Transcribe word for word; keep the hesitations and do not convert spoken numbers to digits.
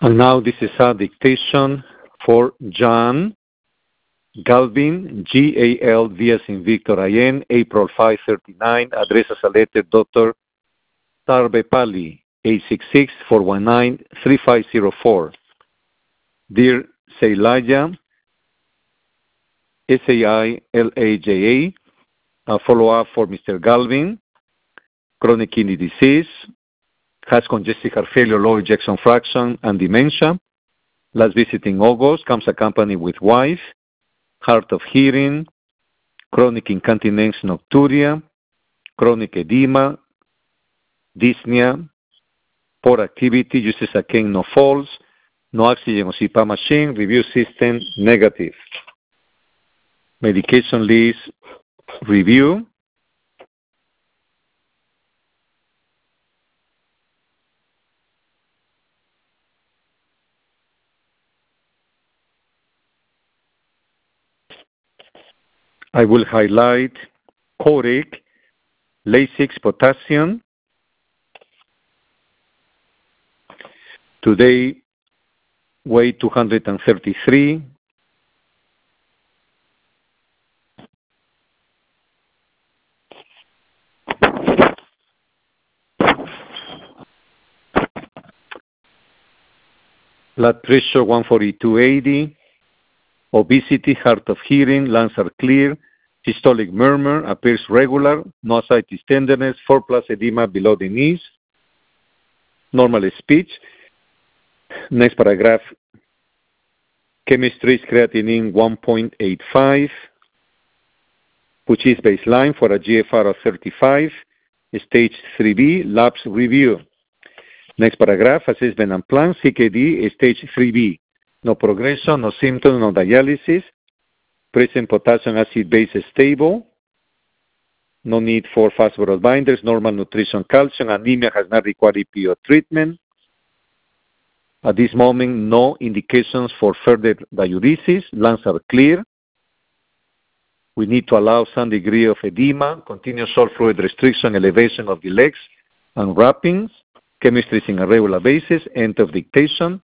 And now this is a dictation for John Galvin, G A L V as in Victor I N, April fifth, thirty-nine, address as a letter, Doctor Sarvepalli, eight six six, four one nine, three five zero four. Dear Sailaya, S A I L A J A, a follow-up for Mister Galvin, chronic kidney disease, has congestive heart failure, low ejection fraction, and dementia. Last visit in August, comes accompanied with wife, hard of hearing, chronic incontinence nocturia, chronic edema, dyspnea, poor activity, uses a cane, no falls, no oxygen or C PAP machine, review system negative. Medication list review. I will highlight Coric, Lasix, potassium. Today, weight two hundred thirty-three. Blood pressure one forty-two eighty. Obesity, hard of hearing, lungs are clear, systolic murmur, appears regular, no ascites tenderness, four plus edema below the knees, normal speech. Next paragraph, chemistry is creatinine one point eight five, which is baseline for a G F R of thirty-five, stage three B, labs review. Next paragraph, assessment and plan, C K D, stage three B. No progression, no symptoms, no dialysis. Present potassium acid base is stable. No need for phosphorus binders, normal nutrition, calcium. Anemia has not required E P O treatment. At this moment, no indications for further diuresis. Lungs are clear. We need to allow some degree of edema, continuous salt fluid restriction, elevation of the legs and wrappings. Chemistry is in a regular basis. End of dictation.